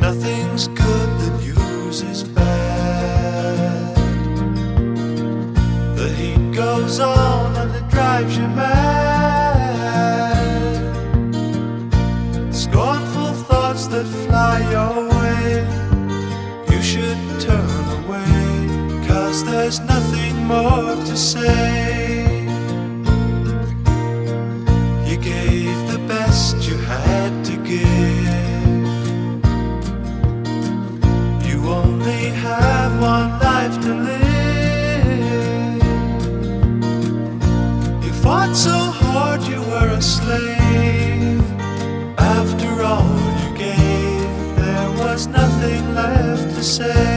Nothing's good, the news is bad. The heat goes on and it drives you mad. Scornful thoughts that fly your way, you should turn away, 'cause there's nothing more to say. You gave the best you had to give. You only have one life to live. You fought so hard you were a slave. After all you gave, there was nothing left to say.